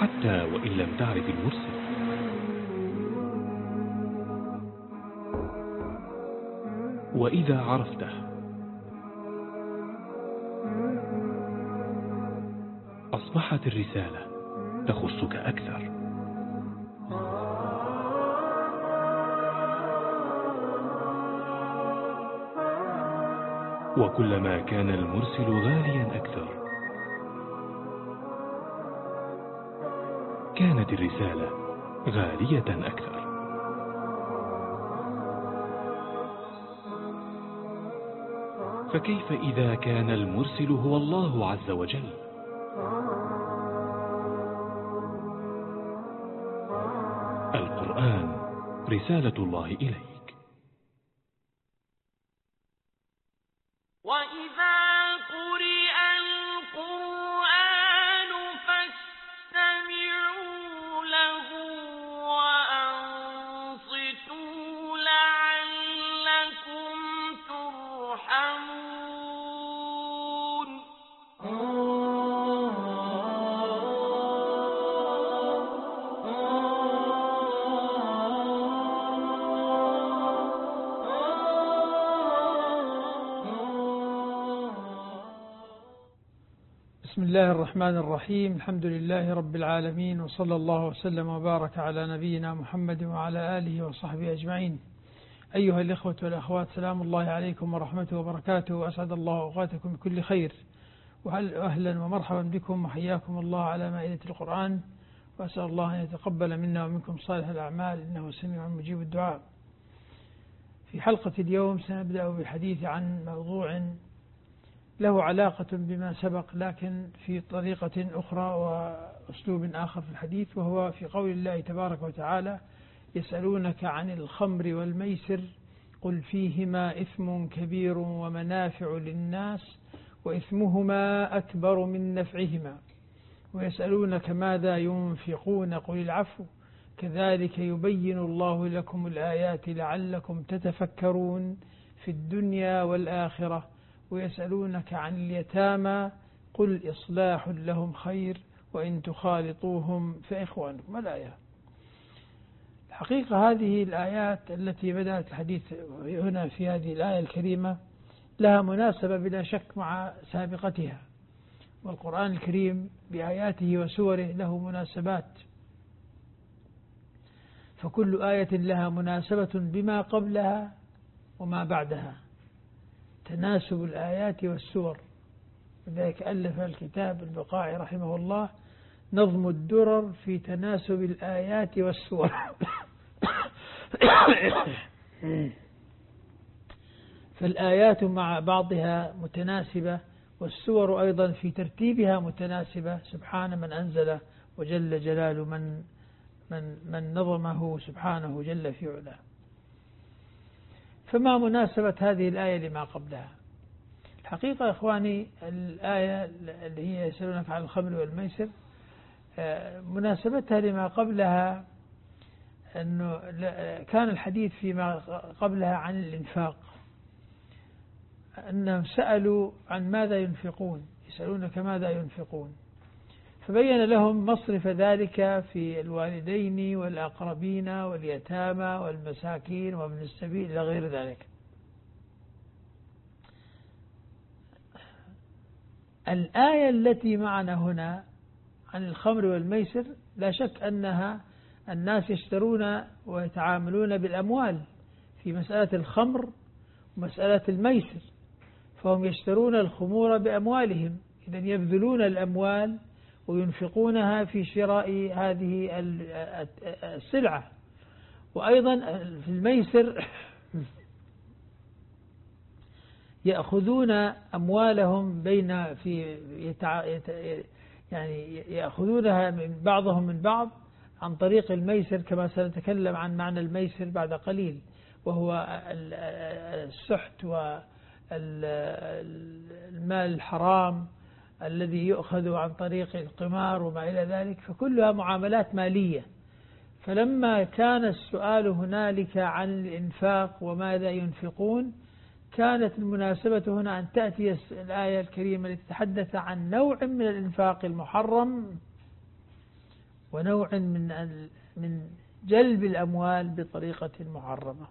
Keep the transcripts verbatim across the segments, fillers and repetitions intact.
حتى وإن لم تعرف المرسل. وإذا عرفته أصبحت الرسالة تخصك أكثر. وكلما كان المرسل غاليا أكثر كانت الرسالة غالية أكثر. فكيف إذا كان المرسل هو الله عز وجل؟ القرآن رسالة الله إليك. وإذا قرئ القرآن فاستمعوا له وأنصتوا لعلكم ترحمون. بسم الله الرحمن الرحيم. الحمد لله رب العالمين، وصلى الله وسلم وبارك على نبينا محمد وعلى آله وصحبه أجمعين. أيها الإخوة والأخوات، سلام الله عليكم ورحمته وبركاته، وأسعد الله أوقاتكم بكل خير، وأهلا ومرحبا بكم وحياكم الله على مائدة القرآن، وأسأل الله أن يتقبل منا ومنكم صالح الأعمال، إنه سميع مجيب الدعاء. في حلقة اليوم سنبدأ بالحديث عن موضوع له علاقة بما سبق، لكن في طريقة أخرى وأسلوب آخر في الحديث، وهو في قول الله تبارك وتعالى: يسألونك عن الخمر والميسر قل فيهما إثم كبير ومنافع للناس وإثمهما أكبر من نفعهما ويسألونك ماذا ينفقون قل العفو كذلك يبين الله لكم الآيات لعلكم تتفكرون في الدنيا والآخرة ويسألونك عن اليتامى قل إصلاح لهم خير وإن تخالطوهم فإخوانكم. الآية. الحقيقة هذه الآيات التي بدأت الحديث هنا في هذه الآية الكريمة لها مناسبة بلا شك مع سابقتها، والقرآن الكريم بآياته وسوره له مناسبات، فكل آية لها مناسبة بما قبلها وما بعدها، تناسب الآيات والسور. لذلك ألف الكتاب البقاعي رحمه الله نظم الدرر في تناسب الآيات والسور. فالآيات مع بعضها متناسبة، والسور أيضا في ترتيبها متناسبة. سبحان من أنزل وجل جلال من, من, من نظمه سبحانه جل في علاه. فما مناسبة هذه الآية لما قبلها؟ الحقيقة إخواني، الآية اللي هي يسألونك عن الخمر والميسر مناسبتها لما قبلها أنه كان الحديث فيما قبلها عن الإنفاق، أنهم سألوا عن ماذا ينفقون، يسألونك ماذا ينفقون، فبين لهم مصرف ذلك في الوالدين والأقربين واليتامى والمساكين وابن السبيل إلى غير ذلك. الآية التي معنا هنا عن الخمر والميسر لا شك أنها الناس يشترون ويتعاملون بالأموال في مسألة الخمر ومسألة الميسر، فهم يشترون الخمور بأموالهم، إذن يبذلون الأموال وينفقونها في شراء هذه السلعة. وأيضا في الميسر يأخذون أموالهم بين في يتع... يت... يعني يأخذونها من بعضهم من بعض عن طريق الميسر، كما سنتكلم عن معنى الميسر بعد قليل، وهو السحت والمال الحرام الذي يؤخذ عن طريق القمار وما إلى ذلك، فكلها معاملات مالية. فلما كان السؤال هنالك عن الإنفاق وماذا ينفقون، كانت المناسبة هنا أن تأتي الآية الكريمة التي تتحدث عن نوع من الإنفاق المحرم ونوع من من جلب الأموال بطريقة محرمة.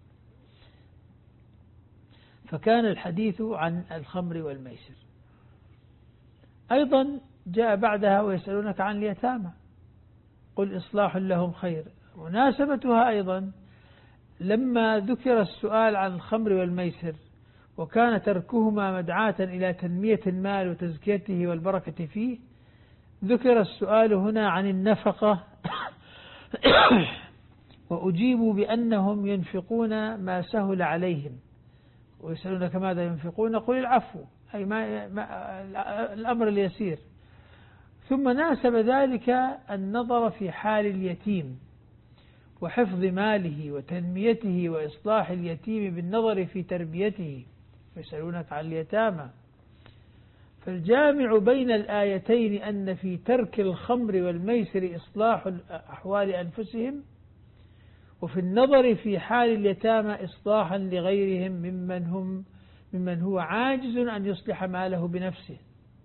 فكان الحديث عن الخمر والميسر. أيضا جاء بعدها ويسألونك عن اليتامى قل إصلاح لهم خير. مناسبتها أيضا لما ذكر السؤال عن الخمر والميسر وكان تركهما مدعاة إلى تنمية المال وتزكيته والبركة فيه، ذكر السؤال هنا عن النفقة وأجيبوا بأنهم ينفقون ما سهل عليهم. ويسألونك ماذا ينفقون قل العفو، أي ما ما الأمر اليسير. ثم ناسب ذلك النظر في حال اليتيم وحفظ ماله وتنميته وإصلاح اليتيم بالنظر في تربيته. يسألونك عن اليتامى. فالجامع بين الآيتين أن في ترك الخمر والميسر إصلاح أحوال أنفسهم، وفي النظر في حال اليتامى إصلاحا لغيرهم ممن هم ممن هو عاجز أن يصلح ماله بنفسه،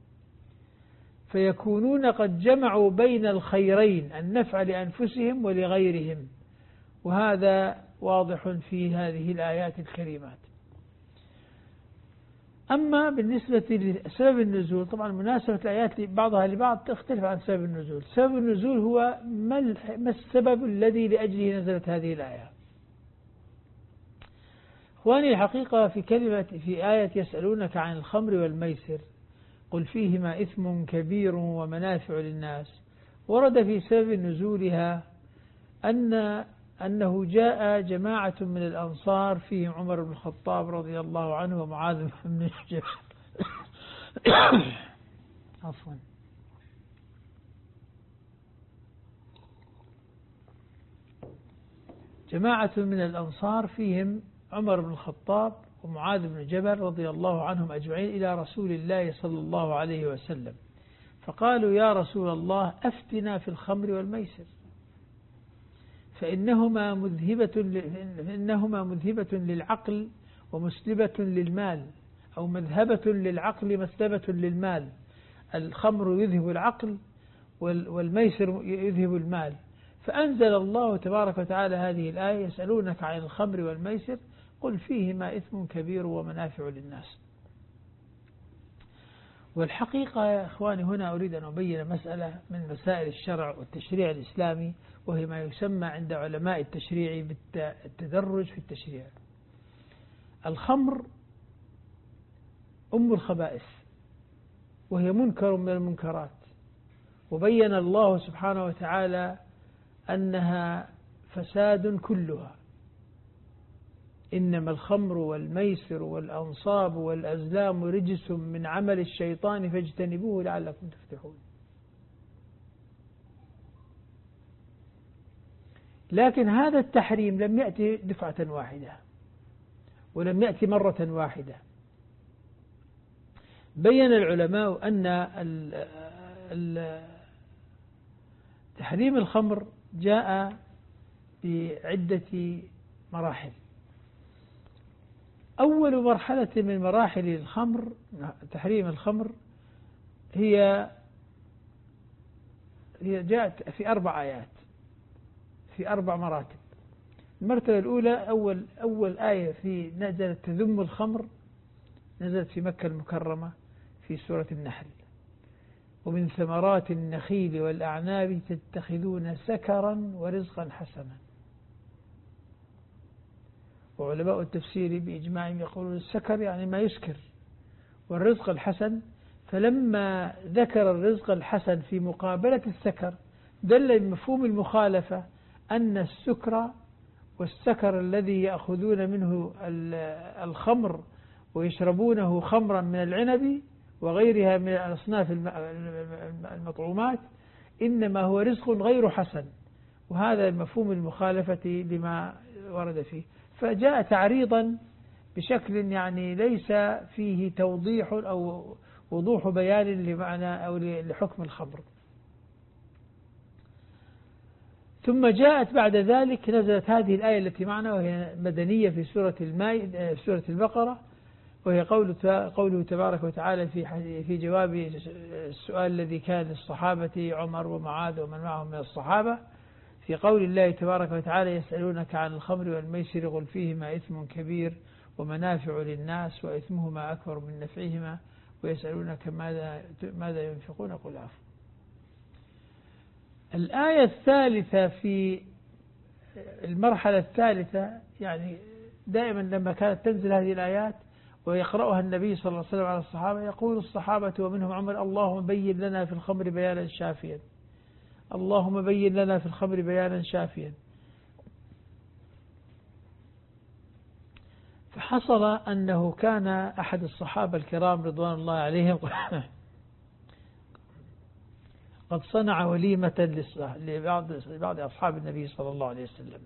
فيكونون قد جمعوا بين الخيرين النفع لأنفسهم ولغيرهم، وهذا واضح في هذه الآيات الكريمات. أما بالنسبة لسبب النزول، طبعا مناسبة الآيات بعضها لبعض تختلف عن سبب النزول. سبب النزول هو ما السبب الذي لأجله نزلت هذه الآية. إخواني الحقيقة في كلمة في آية يسألونك عن الخمر والميسر قل فيهما إثم كبير ومنافع للناس، ورد في سبب نزولها أن أنه جاء جماعة من الأنصار فيهم عمر بن الخطاب رضي الله عنه ومعاذ بن جبل عفوا جماعة من الأنصار فيهم عمر بن الخطاب ومعاذ بن جبل رضي الله عنهم أجمعين إلى رسول الله صلى الله عليه وسلم، فقالوا يا رسول الله أفتنا في الخمر والميسر فإنهما مذهبة فإنهما مذهبة للعقل ومسلبة للمال، أو مذهبة للعقل مسلبة للمال. الخمر يذهب العقل والميسر يذهب المال. فأنزل الله تبارك وتعالى هذه الآية يسألونك عن الخمر والميسر قل فيهما إثم كبير ومنافع للناس. والحقيقة يا إخواني هنا أريد أن أبين مسألة من مسائل الشرع والتشريع الإسلامي، وهي ما يسمى عند علماء التشريع بالتدرج في التشريع. الخمر أم الخبائث وهي منكر من المنكرات، وبين الله سبحانه وتعالى أنها فساد كلها. إنما الخمر والميسر والأنصاب والأزلام رجس من عمل الشيطان فاجتنبوه لعلكم تفلحون. لكن هذا التحريم لم يأتي دفعة واحدة ولم يأتي مرة واحدة. بين العلماء أن تحريم الخمر جاء بعدة مراحل. أول مرحلة من مراحل الخمر تحريم الخمر هي هي جاءت في أربع آيات في أربع مراتب. المرتبة الأولى أول أول آية في نزلت تذم الخمر نزلت في مكة المكرمة في سورة النحل، ومن ثمرات النخيل والأعناب تتخذون سكرا ورزقا حسنا. وعلماء التفسير بإجماعهم يقولون السكر يعني ما يسكر، والرزق الحسن. فلما ذكر الرزق الحسن في مقابلة السكر دل بمفهوم المخالفة أن السكر والسكر الذي يأخذون منه الخمر ويشربونه خمرا من العنب وغيرها من الأصناف المطعومات إنما هو رزق غير حسن، وهذا مفهوم المخالفة لما ورد فيه. فجاء تعريضا بشكل يعني ليس فيه توضيح أو وضوح بيان لمعنى أو لحكم الخمر. ثم جاءت بعد ذلك نزلت هذه الآية التي معنا وهي مدنية في سورة المائدة في سورة البقرة، وهي قوله تبارك وتعالى في في جواب السؤال الذي كان للصحابة عمر ومعاذ ومن معهم من الصحابة، في قول الله تبارك وتعالى يسألونك عن الخمر والميسر قل فيهما إثم كبير ومنافع للناس وإثمهما أكبر من نفعهما ويسألونك ماذا ماذا ينفقون قل عفو. الآية الثالثة في المرحلة الثالثة، يعني دائما لما كانت تنزل هذه الآيات ويقرأها النبي صلى الله عليه وسلم على الصحابة، يقول الصحابة ومنهم عمر اللهم بين لنا في الخمر بيانا شافيا، اللهم بين لنا في الخمر بيانا شافيا. فحصل أنه كان أحد الصحابة الكرام رضوان الله عليهم قد صنع وليمة لبعض لبعض أصحاب النبي صلى الله عليه وسلم،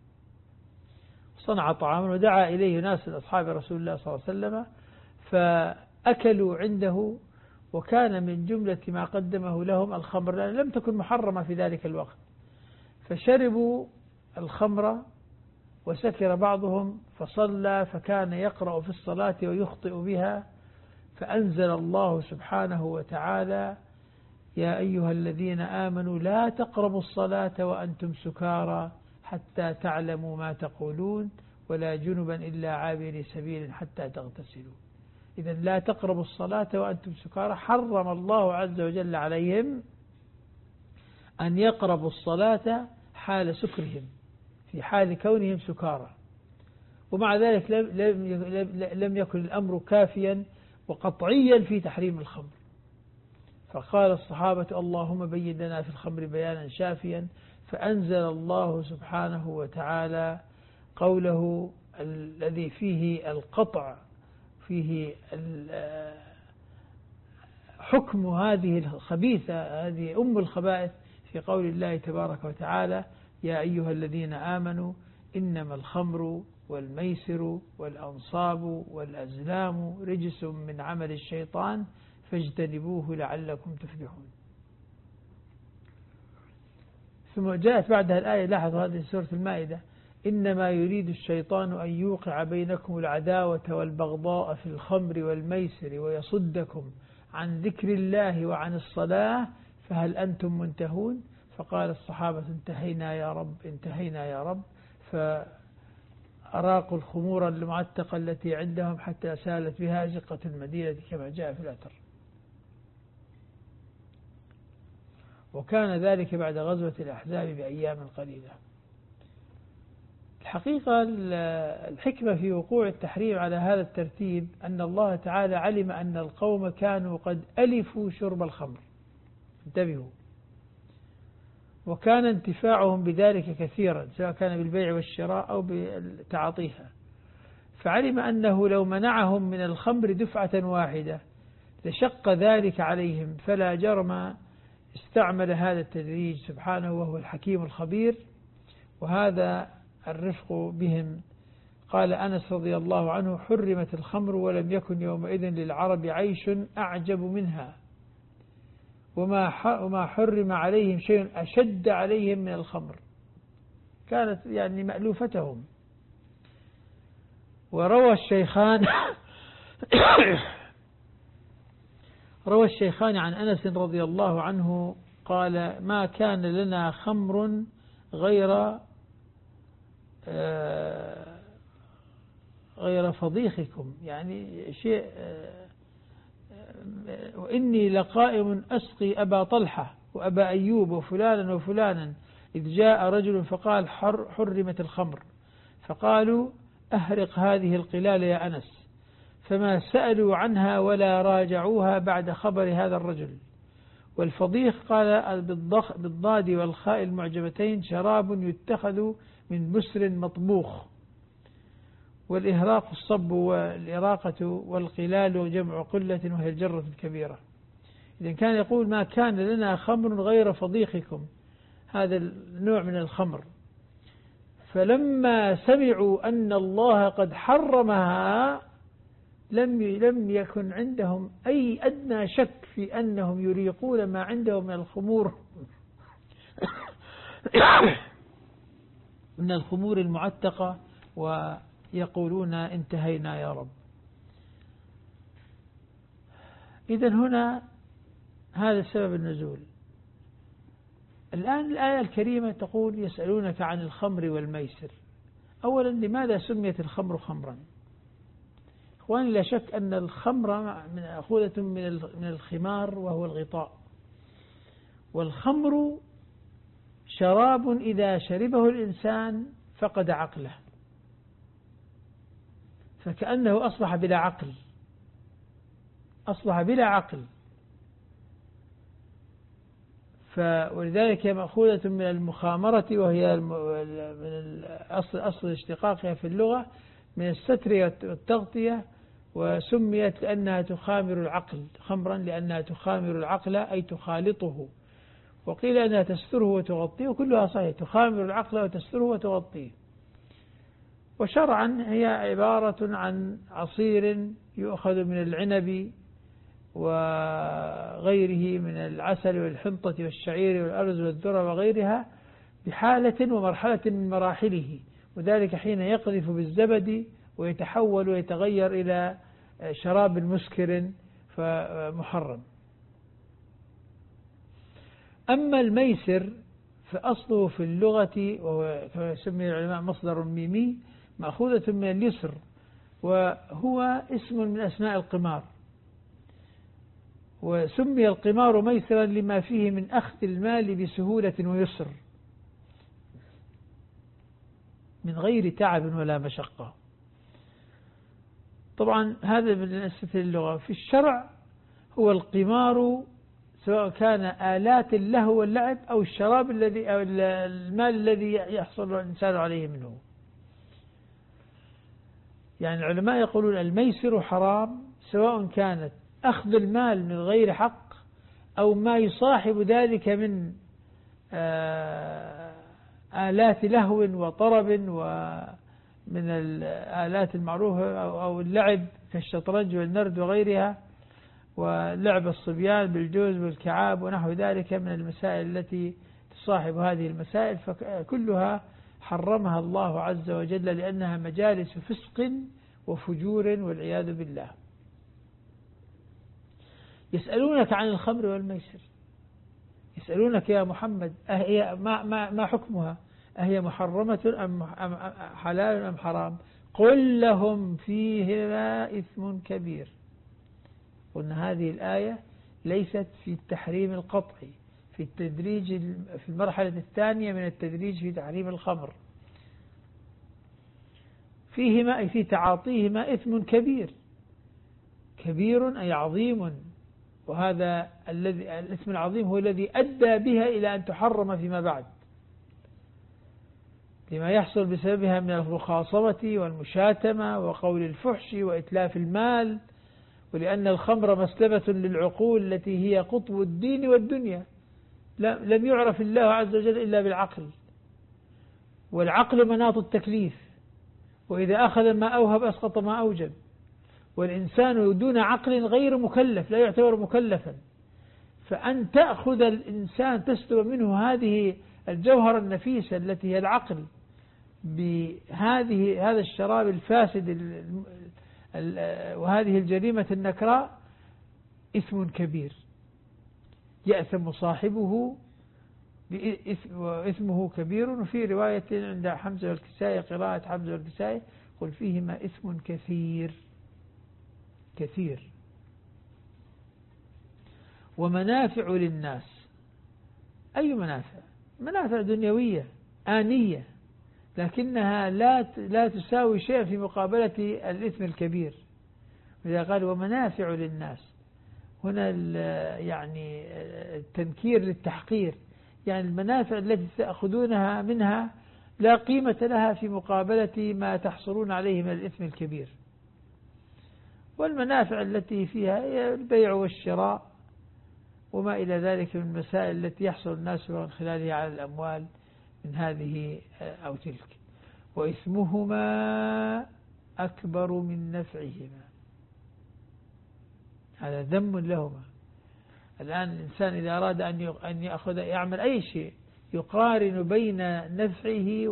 صنع طعاما ودعا إليه ناس من أصحاب رسول الله صلى الله عليه وسلم فأكلوا عنده، وكان من جملة ما قدمه لهم الخمر لأن لم تكن محرمة في ذلك الوقت، فشربوا الخمر وسكر بعضهم فصلى، فكان يقرأ في الصلاة ويخطئ بها، فأنزل الله سبحانه وتعالى يا أيها الذين آمنوا لا تقربوا الصلاة وأنتم سكارى حتى تعلموا ما تقولون ولا جنبا إلا عابري سبيل حتى تغتسلوا. إذا لا تقربوا الصلاة وأنتم سكارى، حرم الله عز وجل عليهم أن يقربوا الصلاة حال سكرهم، في حال كونهم سكارى، ومع ذلك لم, لم يكن الأمر كافيا وقطعيا في تحريم الخمر، فقال الصحابة اللهم بين لنا في الخمر بيانا شافيا، فأنزل الله سبحانه وتعالى قوله الذي فيه القطع، فيه حكم هذه الخبيثة، هذه أم الخبائث، في قول الله تبارك وتعالى يا أيها الذين آمنوا إنما الخمر والميسر والأنصاب والأزلام رجس من عمل الشيطان فاجتنبوه لعلكم تفلحون. ثم جاءت بعدها الآية، لاحظوا هذه سورة المائدة، إنما يريد الشيطان أن يوقع بينكم العداوة والبغضاء في الخمر والميسر ويصدكم عن ذكر الله وعن الصلاة فهل أنتم منتهون؟ فقال الصحابة انتهينا يا رب انتهينا يا رب، فأراقوا الخمور المعتقة التي عندهم حتى سالت بها أزقة المدينة كما جاء في الأثر. وكان ذلك بعد غزوة الأحزاب بأيام قليلة. الحقيقة الحكمة في وقوع التحريم على هذا الترتيب أن الله تعالى علم أن القوم كانوا قد ألفوا شرب الخمر، انتبهوا، وكان انتفاعهم بذلك كثيرا سواء كان بالبيع والشراء أو بتعاطيها، فعلم أنه لو منعهم من الخمر دفعة واحدة لشق ذلك عليهم، فلا جرم استعمل هذا التدريج سبحانه وهو الحكيم الخبير، وهذا الرفق بهم. قال أنس رضي الله عنه حرمت الخمر ولم يكن يومئذ للعرب عيش أعجب منها، وما وما حرم عليهم شيء أشد عليهم من الخمر، كانت يعني مألوفتهم. وروى الشيخان روى الشيخان عن أنس رضي الله عنه قال ما كان لنا خمر غير غير فضيخكم، يعني شيء، وإني لقائم أسقي أبا طلحة وأبا أيوب وفلانا وفلانا إذ جاء رجل فقال حر حرمت الخمر، فقالوا أهرق هذه القلال يا أنس، فما سألوا عنها ولا راجعوها بعد خبر هذا الرجل. والفضيخ قال بالضاد والخاء المعجبتين شراب يتخذ من بسر مطبوخ، والإهراق الصب والإراقة، والقلال جمع قلة وهي الجرة الكبيرة. إذا كان يقول ما كان لنا خمر غير فضيخكم، هذا النوع من الخمر، فلما سمعوا أن الله قد حرمها لم لم يكن عندهم أي أدنى شك في أنهم يريقون ما عندهم من الخمور من الخمور المعتقة، ويقولون انتهينا يا رب. إذن هنا هذا سبب النزول. الآن الآية الكريمة تقول يسألونك عن الخمر والميسر. أولا لماذا سميت الخمر خمرا؟ إخواني لا شك أن الخمر مأخوذة من الخمار وهو الغطاء، والخمر شراب إذا شربه الإنسان فقد عقله، فكأنه أصبح بلا عقل، أصبح بلا عقل. ولذلك مأخوذة من المخامرة، وهي من أصل أصل اشتقاقها في اللغة من الستر والتغطية، وسميت لأنها تخامر العقل خمرا لأنها تخامر العقل أي تخالطه، وقيل أنها تستره وتغطيه، وكلها صحيح، تخامر العقل وتستره وتغطيه. وشرعا هي عبارة عن عصير يؤخذ من العنب وغيره من العسل والحنطة والشعير والأرز والذرة وغيرها بحالة ومرحلة من مراحله، وذلك حين يقذف بالزبد ويتحول ويتغير إلى شراب مسكر فمحرم. أما الميسر فأصله في اللغة، وهو كما يسمي العلماء مصدر ميمي مأخوذة من اليسر، وهو اسم من أسماء القمار، وسمي القمار ميسرا لما فيه من أخذ المال بسهولة ويسر من غير تعب ولا مشقة. طبعا هذا بالنسبة للغة. في الشرع هو القمار سواء كان آلات اللهو واللعب أو الشراب الذي أو المال الذي يحصل الإنسان عليه منه. يعني العلماء يقولون الميسر حرام سواء كانت أخذ المال من غير حق أو ما يصاحب ذلك من آلات لهو وطرب ومن الآلات المعروفة أو اللعب كالشطرنج والنرد وغيرها، ولعب الصبيان بالجوز والكعاب ونحو ذلك من المسائل التي تصاحب هذه المسائل، فكلها حرمها الله عز وجل لأنها مجالس فسق وفجور والعياذ بالله. يسألونك عن الخمر والميسر، يسألونك يا محمد أهي ما, ما, ما حكمها، أهي محرمة أم حلال أم حرام؟ قل لهم فيهما إثم كبير. قلنا هذه الآية ليست في التحريم القطعي، في التدريج في المرحلة الثانية من التدريج في تحريم الخمر. فيهما أي في تعاطيهما إثم كبير، كبير أي عظيم، وهذا الذي الإثم العظيم هو الذي أدى بها إلى أن تحرم فيما بعد، لما يحصل بسببها من المخاصمة والمشاتمة وقول الفحش وإتلاف المال، ولأن الخمر مسلبة للعقول التي هي قطب الدين والدنيا. لم يعرف الله عز وجل إلا بالعقل، والعقل مناط التكليف، وإذا أخذ ما أوهب أسقط ما أوجب، والإنسان دون عقل غير مكلف، لا يعتبر مكلفا. فأن تأخذ الإنسان تسلب منه هذه الجوهرة النفيسة التي هي العقل بهذه هذا الشراب الفاسد وهذه الجريمة النكراء إثم كبير يأثم صاحبه وإثمه كبير. وفي رواية عند حمزة والكسائي قراءة حمزة والكسائي قل فيهما إثم كثير كثير ومنافع للناس. أي منافع؟ منافع دنيوية آنية، لكنها لا لا تساوي شيء في مقابلة الإثم الكبير. إذا قال ومنافع للناس هنا يعني التنكير للتحقير، يعني المنافع التي تأخذونها منها لا قيمة لها في مقابلة ما تحصلون عليه من الإثم الكبير. والمنافع التي فيها هي البيع والشراء وما إلى ذلك من المسائل التي يحصل الناس من خلالها على الأموال من هذه أو تلك. وإثمهما أكبر من نفعهما، هذا ذم لهما. الآن الإنسان إذا أراد أن يأخذ يعمل أي شيء يقارن بين نفعه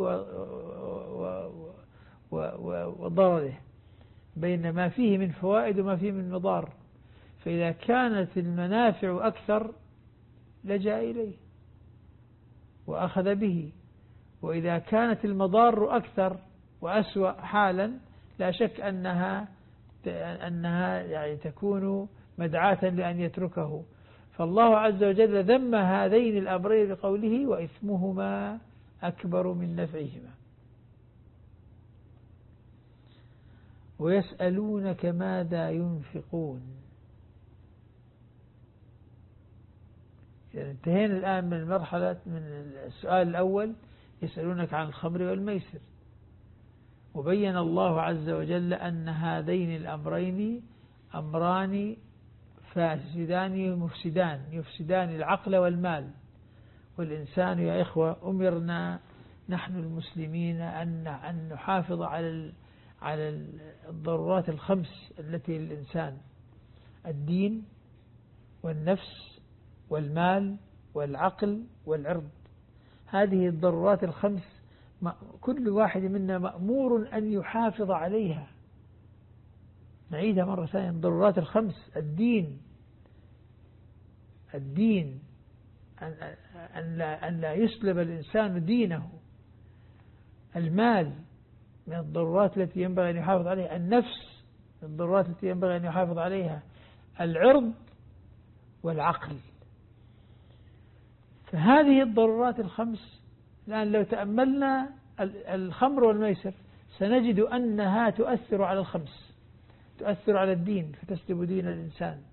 وضرره، بين ما فيه من فوائد وما فيه من مضار، فإذا كانت المنافع أكثر لجأ إليه وأخذ به، وإذا كانت المضار أكثر وأسوأ حالا لا شك أنها أنها يعني تكون مدعاة لأن يتركه. فالله عز وجل ذم هذين الأمرين بقوله وإثمهما أكبر من نفعهما. ويسألونك ماذا ينفقون. يعني انتهينا الآن من المرحلة من السؤال الأول يسألونك عن الخمر والميسر، وبين الله عز وجل أن هذين الأمرين أمران فاسدان مفسدان يفسدان العقل والمال. والإنسان يا إخوة أمرنا نحن المسلمين أن أن نحافظ على على الضرورات الخمس التي للإنسان: الدين والنفس والمال والعقل والعرض. هذه الضرورات الخمس كل واحد منا مأمور أن يحافظ عليها. نعيدها مرة ثانية: الضرورات الخمس: الدين الدين أن, أن, لا أن لا يسلب الإنسان دينه. المال من الضرورات التي ينبغي أن يحافظ عليها. النفس من الضرورات التي ينبغي أن يحافظ عليها. العرض والعقل. فهذه الضرورات الخمس الآن لو تأملنا الخمر والميسر سنجد أنها تؤثر على الخمس. تؤثر على الدين فتسلب دين الإنسان،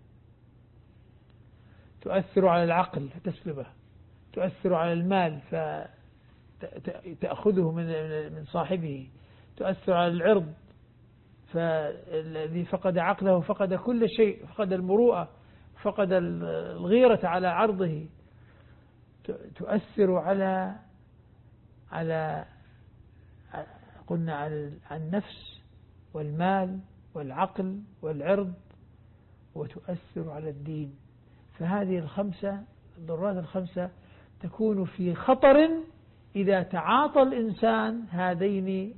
تؤثر على العقل فتسلبه، تؤثر على المال فتأخذه من صاحبه، تؤثر على العرض فالذي فقد عقله فقد كل شيء، فقد المروءة، فقد الغيرة على عرضه، تؤثر على على قلنا على النفس والمال والعقل والعرض، وتؤثر على الدين. فهذه الخمسة الضرورات الخمسة تكون في خطر إذا تعاطى الإنسان هذين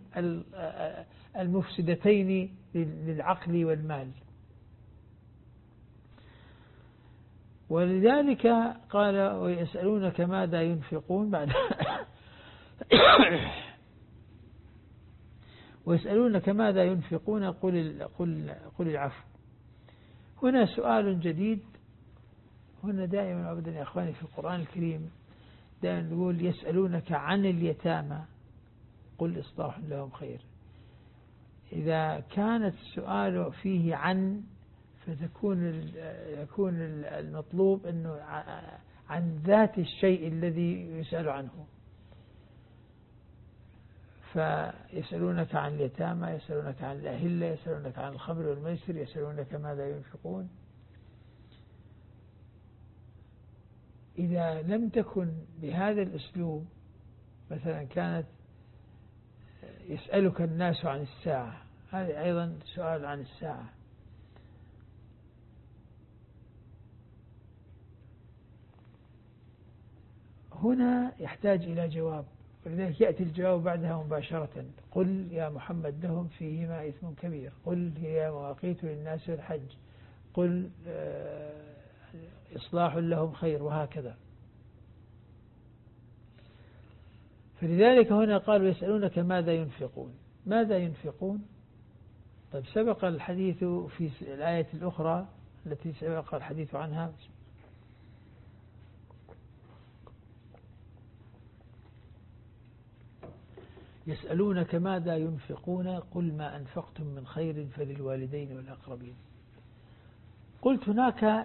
المفسدتين للعقل والمال. ولذلك قال ويسألونك ماذا ينفقون بعد ويسألونك ماذا ينفقون قل, قل, قل العفو. هنا سؤال جديد. هنا دائما أبدا يا أخواني في القرآن الكريم دائما نقول يسألونك عن اليتامى قل إصلاح لهم خير. إذا كانت السؤال فيه عن فتكون يكون المطلوب أنه عن ذات الشيء الذي يسأل عنه. فيسألونك عن اليتامى، يسألونك عن الأهلة، يسألونك عن الخمر والميسر، يسألونك ماذا ينفقون. إذا لم تكن بهذا الأسلوب، مثلا كانت يسألك الناس عن الساعة، هذا أيضا سؤال عن الساعة. هنا يحتاج إلى جواب، ولذلك يأتي الجواب بعدها مباشرة. قل يا محمد لهم فيهما إثم كبير، قل هي مواقيت للناس والحج، قل إصلاح لهم خير، وهكذا. فلذلك هنا قالوا يسألونك ماذا ينفقون. ماذا ينفقون؟ طيب سبق الحديث في الآية الأخرى التي سبق الحديث عنها. يسألونك ماذا ينفقون قل ما أنفقتم من خير فللوالدين والأقربين. قلت هناك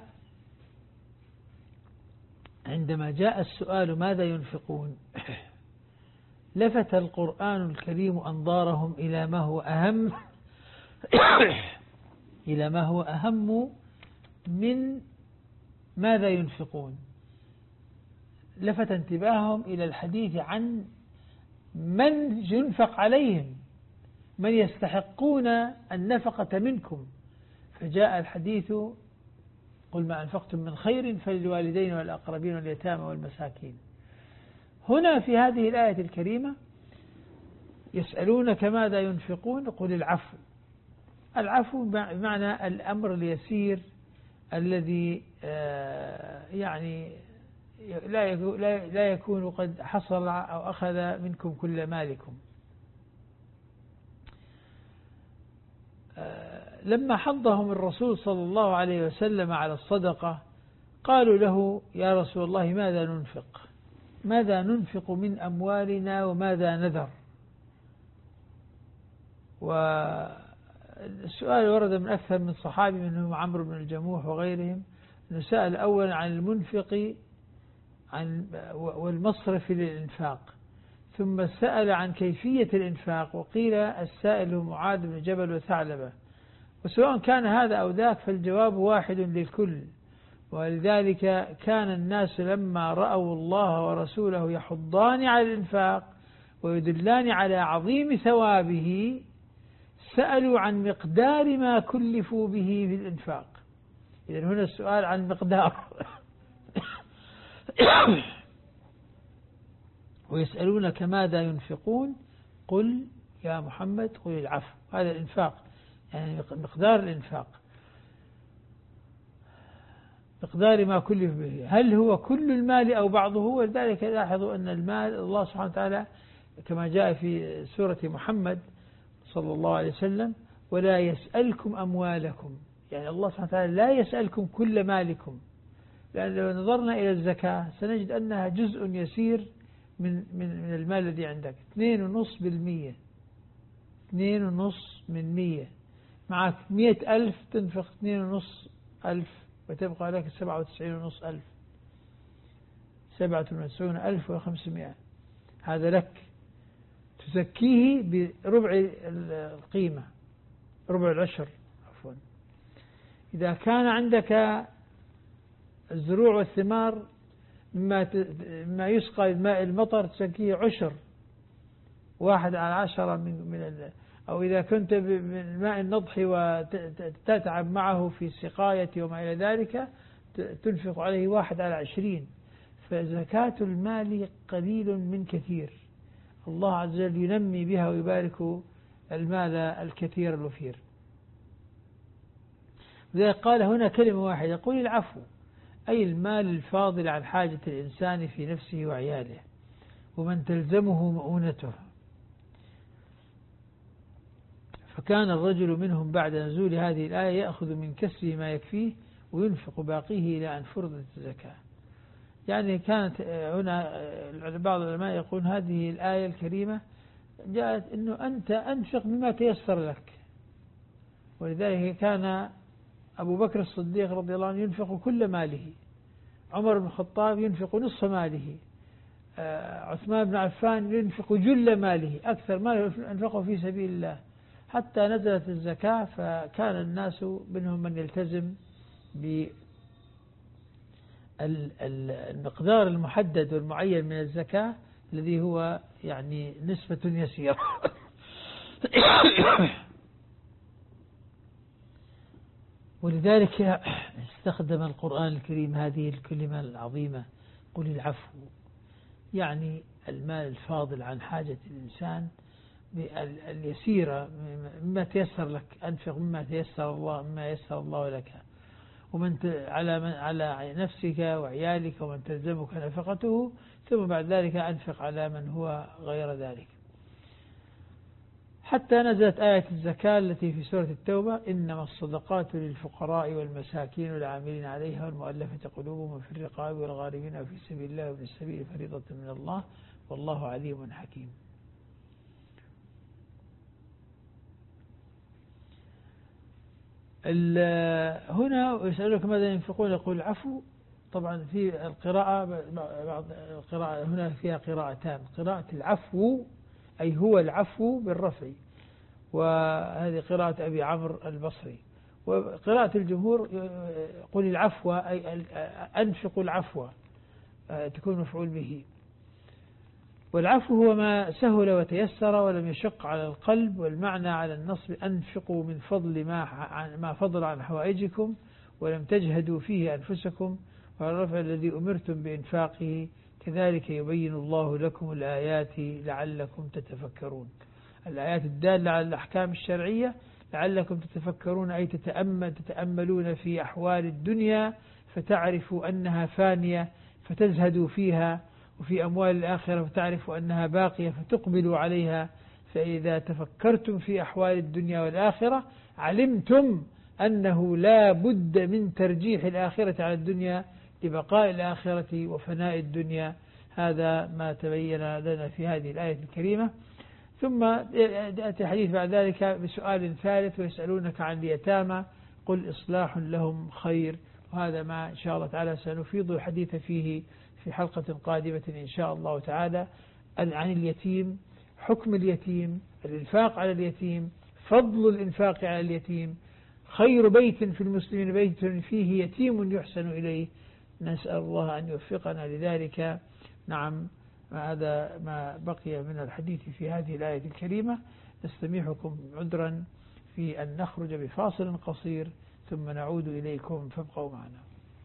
عندما جاء السؤال ماذا ينفقون لفت القرآن الكريم أنظارهم إلى ما هو أهم إلى ما هو أهم من ماذا ينفقون. لفت انتباههم إلى الحديث عن من ينفق عليهم، من يستحقون النفقة منكم. فجاء الحديث قل ما أنفقتم من خير فللوالدين والأقربين واليتامى والمساكين. هنا في هذه الآية الكريمة يسألونك ماذا ينفقون قل العفو. العفو بمعنى الأمر اليسير الذي يعني لا يكون قد حصل أو أخذ منكم كل مالكم. لما حضهم الرسول صلى الله عليه وسلم على الصدقة قالوا له يا رسول الله ماذا ننفق ماذا ننفق من أموالنا وماذا نذر. والسؤال ورد من أكثر من صحابي منهم عمرو بن الجموح وغيرهم، أنه سأل أولا عن المنفق عن والمصرف للإنفاق، ثم سأل عن كيفية الإنفاق، وقيل السائل هو معاذ بن جبل وثعلبة، وسواء كان هذا أو ذاك فالجواب واحد للكل. ولذلك كان الناس لما رأوا الله ورسوله يحضان على الإنفاق ويدلان على عظيم ثوابه سألوا عن مقدار ما كلفوا به في الإنفاق. إذن هنا السؤال عن المقدار ويسألونك ماذا ينفقون قل يا محمد قل العفو. هذا الإنفاق، يعني مقدار الإنفاق، مقدار ما كلف به، هل هو كل المال أو بعضه؟ ولذلك لاحظوا أن المال الله سبحانه وتعالى كما جاء في سورة محمد صلى الله عليه وسلم ولا يسألكم أموالكم، يعني الله سبحانه وتعالى لا يسألكم كل مالكم، لأن لو نظرنا إلى الزكاة سنجد أنها جزء يسير من من من المال الذي عندك، اثنين ونص بالمية، اثنين ونص من مية، معك مئة ألف تنفق اثنين ونص ألف وتبقى لك سبعة وتسعين ونص ألف، سبعة وتسعين ألف وخمسمائة، هذا لك تزكيه بربع القيمة، ربع العشر عفوا. إذا كان عندك الزروع والثمار مما مما يسقى بماء المطر تزكيه عشر، واحد على عشرة من من أو إذا كنت من ماء النضح وتتعب معه في السقاية وما إلى ذلك تنفق عليه واحد على عشرين. فزكاة المال قليل من كثير، الله عز وجل ينمي بها ويبارك المال الكثير الوفير. لذلك قال هنا كلمة واحدة يقول العفو، أي المال الفاضل عن حاجة الإنسان في نفسه وعياله ومن تلزمه مؤونته. فكان الرجل منهم بعد نزول هذه الآية يأخذ من كسبه ما يكفيه وينفق باقيه إلى أن فرضت الزكاة. يعني كانت هنا بعض العلماء يقول هذه الآية الكريمة جاءت أنه أنت أنفق بما تيسر لك، ولذلك كان أبو بكر الصديق رضي الله عنه ينفق كل ماله، عمر بن الخطاب ينفق نصف ماله، عثمان بن عفان ينفق جل ماله، أكثر ماله أنفقه في سبيل الله، حتى نزلت الزكاة فكان الناس منهم من يلتزم بالمقدار المحدد والمعين من الزكاة الذي هو يعني نسبة يسيرة. ولذلك استخدم القرآن الكريم هذه الكلمة العظيمة قل العفو، يعني المال الفاضل عن حاجة الإنسان اليسيرة مما تيسر لك، أنفق مما تيسر الله مما يسر الله لك، ومن على من على نفسك وعيالك ومن تلزمك نفقته، ثم بعد ذلك أنفق على من هو غير ذلك. حتى نزلت آية الزكاة التي في سورة التوبة إنما الصدقات للفقراء والمساكين والعاملين عليها والمؤلفة قلوبهم وفي الرقاب والغارمين وفي سبيل الله وفي السبيل فريضة من الله والله عليم حكيم. هنا يسألك ماذا ينفقون يقول العفو. طبعا في القراءة بعض القراءة هنا فيها قراءتان، قراءة العفو أي هو العفو بالرفع، وهذه قراءة أبي عمرو البصري، وقراءة الجمهور قل العفو أي أنفق العفو تكون مفعول به. والعفو هو ما سهل وتيسر ولم يشق على القلب، والمعنى على النصب أنفقوا من فضل ما ما فضل عن حوائجكم ولم تجهدوا فيه أنفسكم، والرفع الذي أمرتم بإنفاقه كذلك يبين الله لكم الآيات لعلكم تتفكرون. الآيات الدالة على الأحكام الشرعية، لعلكم تتفكرون أي تتأمل تتأملون في أحوال الدنيا فتعرفوا أنها فانية فتزهدوا فيها، وفي أموال الآخرة فتعرفوا أنها باقية فتقبلوا عليها. فإذا تفكرتم في أحوال الدنيا والآخرة علمتم أنه لا بد من ترجيح الآخرة على الدنيا لبقاء الآخرة وفناء الدنيا. هذا ما تبين لنا في هذه الآية الكريمة. ثم يأتي الحديث بعد ذلك بسؤال ثالث: ويسألونك عن اليتامى قل إصلاح لهم خير. وهذا ما إن شاء الله تعالى سنفيض الحديث فيه في حلقة قادمة إن شاء الله تعالى، عن اليتيم، حكم اليتيم، الإنفاق على اليتيم، فضل الإنفاق على اليتيم، خير بيت في المسلمين بيت فيه يتيم يحسن إليه. نسأل الله أن يوفقنا لذلك. نعم، هذا ما بقي من الحديث في هذه الآية الكريمة. نستميحكم عذرا في أن نخرج بفاصل قصير ثم نعود إليكم، فابقوا معنا.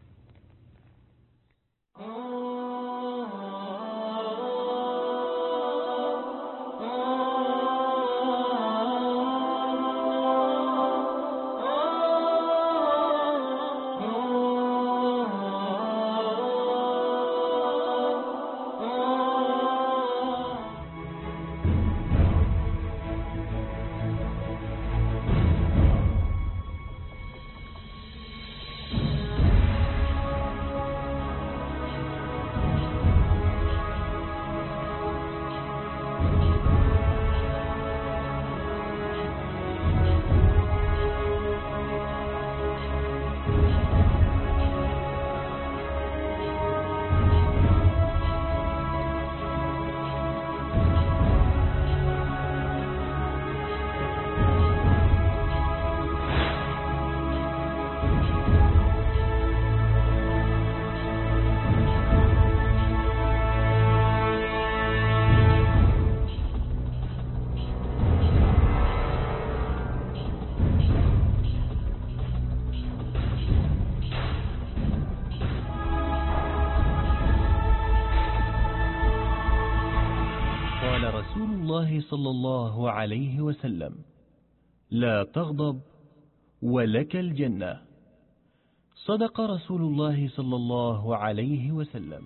صلى الله عليه وسلم: لا تغضب ولك الجنة. صدق رسول الله صلى الله عليه وسلم.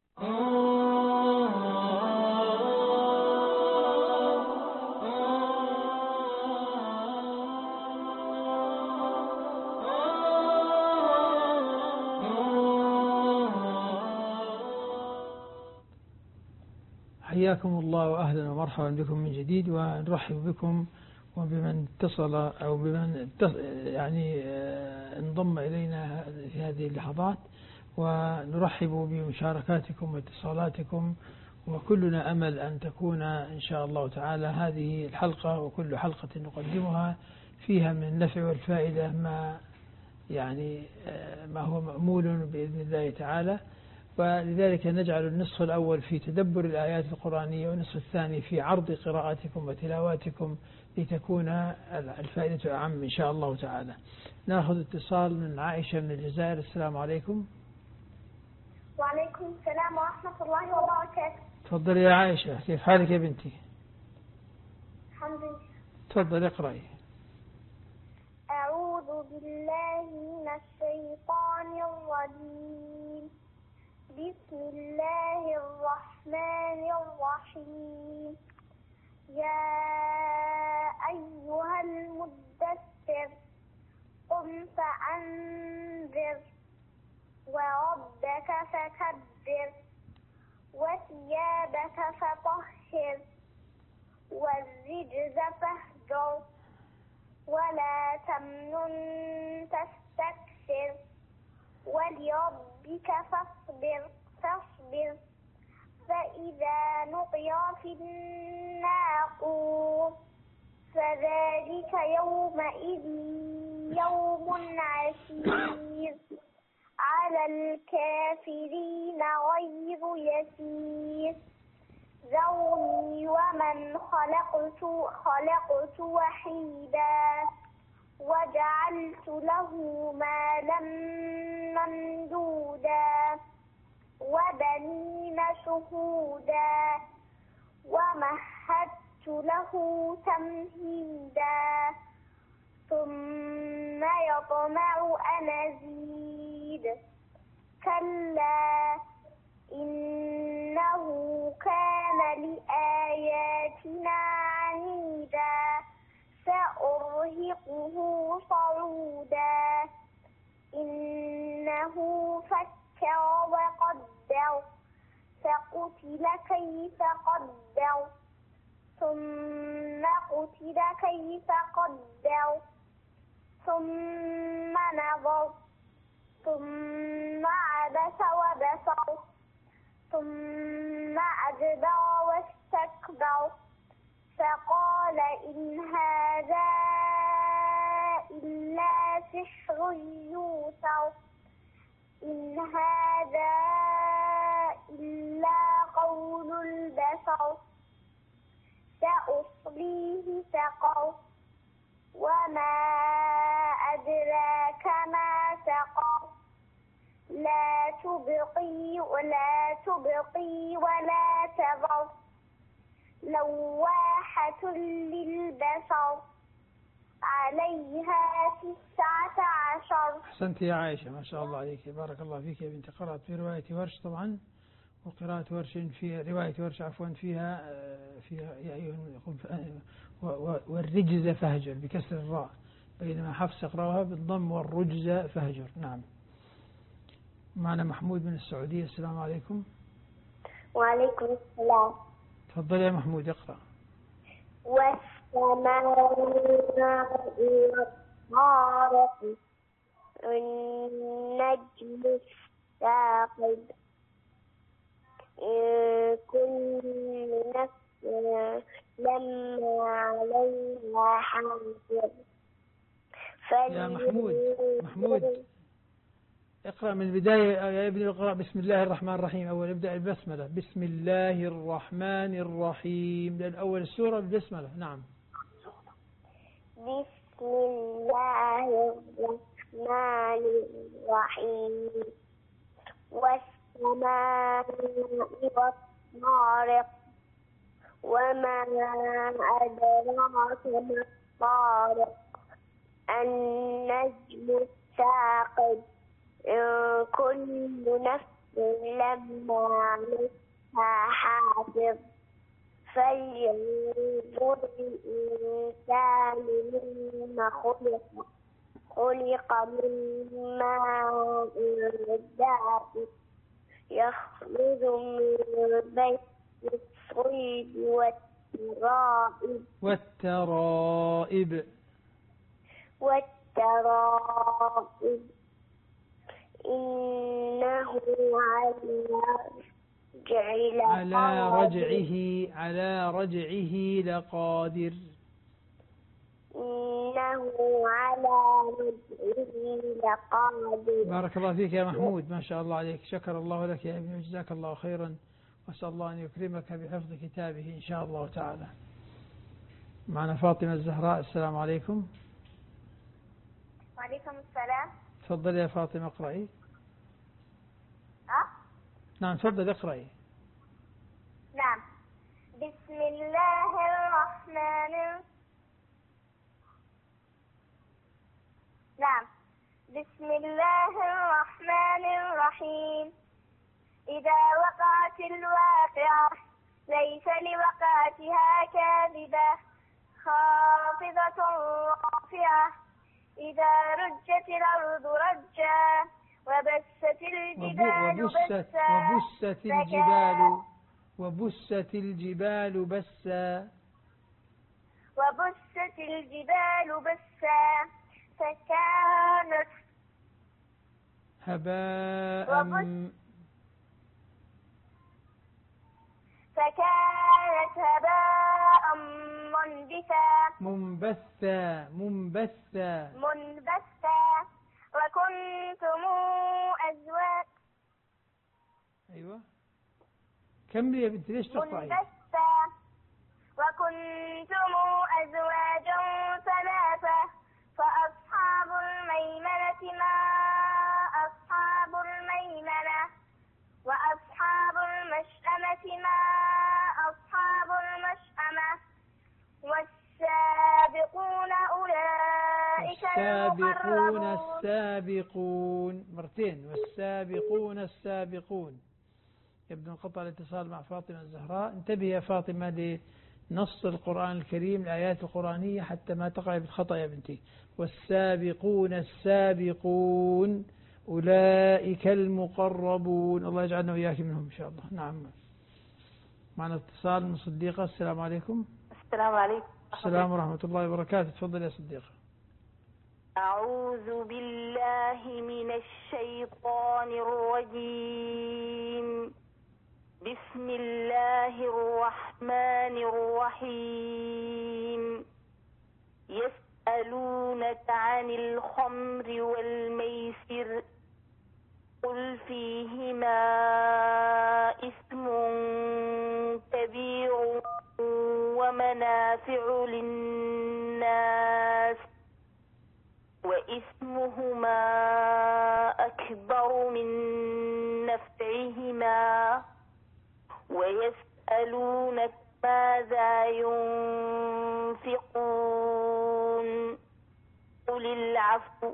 حياكم الله وأهلا ومرحبا بكم من جديد، ونرحب بكم وبمن اتصل أو بمن يعني انضم إلينا في هذه اللحظات، ونرحب بمشاركاتكم واتصالاتكم، وكلنا أمل أن تكون إن شاء الله تعالى هذه الحلقة وكل حلقة نقدمها فيها من النفع والفائدة ما يعني ما هو مأمول بإذن الله تعالى. ولذلك نجعل النصف الأول في تدبر الآيات القرآنية والنصف الثاني في عرض قراءاتكم وتلاواتكم لتكون الفائدة أعم إن شاء الله تعالى. نأخذ اتصال من عائشة من الجزائر. السلام عليكم. وعليكم السلام ورحمة الله وبركاته. تفضلي يا عائشة، كيف حالك يا بنتي؟ الحمد لله. تفضل اقرأي. أعوذ بالله من الشيطان الرجيم. بسم الله الرحمن الرحيم. يا أيها المدثر قم فأنذر وربك فكبر وثيابك فطهر والرجز فاهجر ولا تمنن تستكثر ولربك فاصبر فاصبر فإذا نقر في الناقور فذلك يومئذ يوم عسير على الكافرين غير يسير. ذرني ومن خلقت خلقت وحيدا وجعلت له مالا ممدودا وبنين شهودا ومهدت له تمهيدا ثم يطمع أن أزيد كلا إنه كان لآياتنا عنيدا سأرهقه صعودا إنه فكر وقدر فقتل كيف قدر ثم قتل كيف قدر ثم نظر ثم عبس وبصر ثم أدبر واستكبر فقال إن هذا إلا سحر يؤثر إن هذا إلا قول البشر سأصليه سقر وما أدراك ما سقر لا تبقي ولا تبقي ولا تذر لواحة للبشر عليها تسعة عشر. أحسنت يا عائشة، ما شاء الله عليك، بارك الله فيك يا بنت. قرأت في رواية ورش طبعا، وقراءة ورش في رواية ورش عفوا فيها فيها يا أيها والرجز فهجر بكسر الراء، بينما حفص قرأها بالضم والرجز فهجر. نعم. معنا محمود من السعودية. السلام عليكم. وعليكم السلام. تفضل يا محمود اقرأ. والسماء والطارق والنجم الثاقب إن كل نفس لما عليها حافظ. يا محمود محمود اقرأ من البداية يا ابني. اقرأ بسم الله الرحمن الرحيم. أول ابدأ البسملة. بسم الله الرحمن الرحيم، لأن أول السورة البسملة. نعم. بسم الله الرحمن الرحيم. والسماء والطارق وما أدراك ما الطارق النجم الثاقب إن كل نفس لما عليها حافظ. فلينظر الإنسان مما خلق خلق من ماء دافق يخرج من بين الصلب والترائب والترائب والترائب إنه على على رجعه على رجعه لقادر. إنه على رجعه لقادر. بارك الله فيك يا محمود، ما شاء الله عليك، شكر الله لك يا ابني وجزاك الله خيرا، وأسأل الله أن يكرمك بحفظ كتابه إن شاء الله تعالى. معنا فاطمة الزهراء. السلام عليكم. وعليكم السلام. تفضل يا فاطمة اقرأي. أه؟ نعم تفضل اقرأي. نعم. بسم الله الرحمن نعم بسم الله الرحمن الرحيم. إذا وقعت الواقعة ليس لوقعتها كاذبة خافضة رافعة إذا رجت الأرض رجا وبست الجبال وبست, وبست الجبال وبست الجبال بسا وبست الجبال بسا فكانت هباء فكانت هباء منبثا منبثا منبثا منبثا وكنتم أزواج. أيوة كملي يا بنتي، ليش تقطعي؟ منبثا وكنتم أزواجا ثلاثة فأصحاب الميمنة ما أصحاب الميمنة وأصحاب المشأمة ما أصحاب المشأمة والسابقون أولئك والسابقون السابقون مرتين، والسابقون السابقون. يبدو انقطع الاتصال مع فاطمة الزهراء. انتبه يا فاطمة لنص القرآن الكريم، الآيات القرآنية، حتى ما تقع بالخطأ يا بنتي. والسابقون السابقون أولئك المقربون. الله يجعلنا وإياك منهم إن شاء الله. نعم. معنا اتصال من صديقة. السلام عليكم. السلام عليكم. السلام ورحمة الله وبركاته. تفضل يا صديقة. أعوذ بالله من الشيطان الرجيم. بسم الله الرحمن الرحيم. يسألونك عن الخمر والميسر قل فيهما إثم كبير ومنافع للناس وإثمهما أكبر من نفعهما ويسألونك ماذا ينفقون قل العفو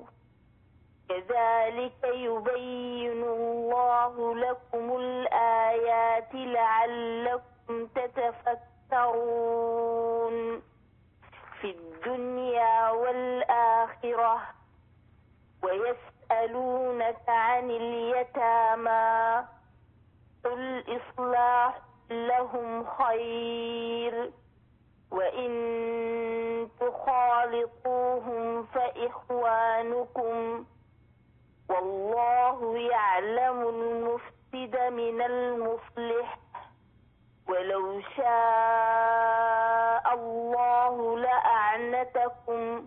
كذلك يبين الله لكم الآيات لعلكم تتفكرون في الدنيا والآخرة ويسألونك عن اليتامى قل إصلاح لهم خير وإن تخالطوهم فإخوانكم والله يعلم المفسد من المصلح ولو شاء الله لأعنتكم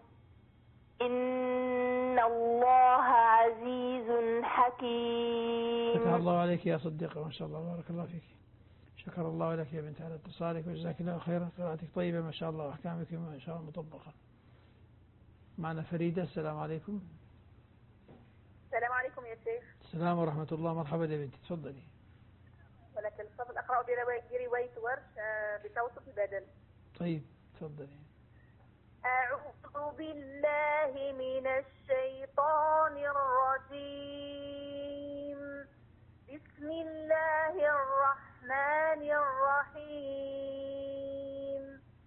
إن الله عزيز حكيم. فتح الله عليك يا صديقة ما شاء الله، بارك الله فيك. شكر الله لك يا بنت على اتصالك وجزاك الله خيرا. قراءتك طيبة ما شاء الله وأحكامك ما شاء الله مطبقة. معنا فريدة. السلام عليكم. السلام عليكم يا شيخ. السلام ورحمة الله. مرحبا يا بنتي تفضلي. ولكن الفضل أقرأ برواية ورش بتوسط البدل. طيب تفضلي. أعوذ بالله من الشيطان الرجيم. بسم الله الرحمن الرحيم.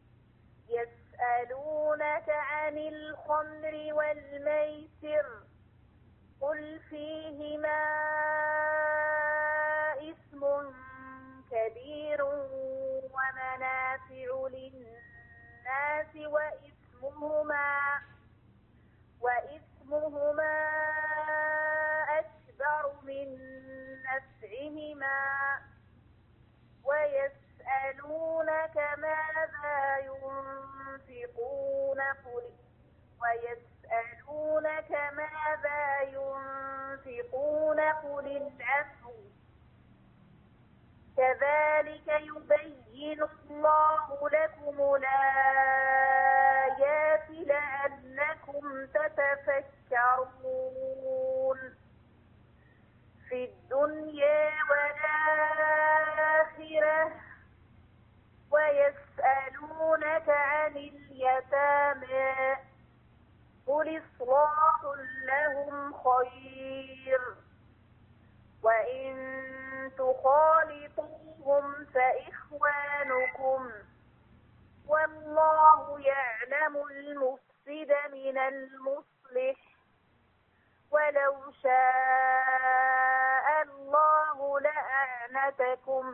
يسألونك عن الخمر والميسر قل فيهما إثم كبير ومنافع للناس وإثمهما وإثمهما أكبر من نفعهما ويسألونك ماذا ينفقون قل ويسألونك ماذا ينفقون قل العفو كذلك يبين الله لكم الآيات لعلكم تتفكرون في الدنيا والآخرة ويسألونك عن اليتامى قل إصلاح لهم خير وإن تخالطوهم فإخوانكم والله يعلم المفسد من المصلح ولو شاء الله لأعنتكم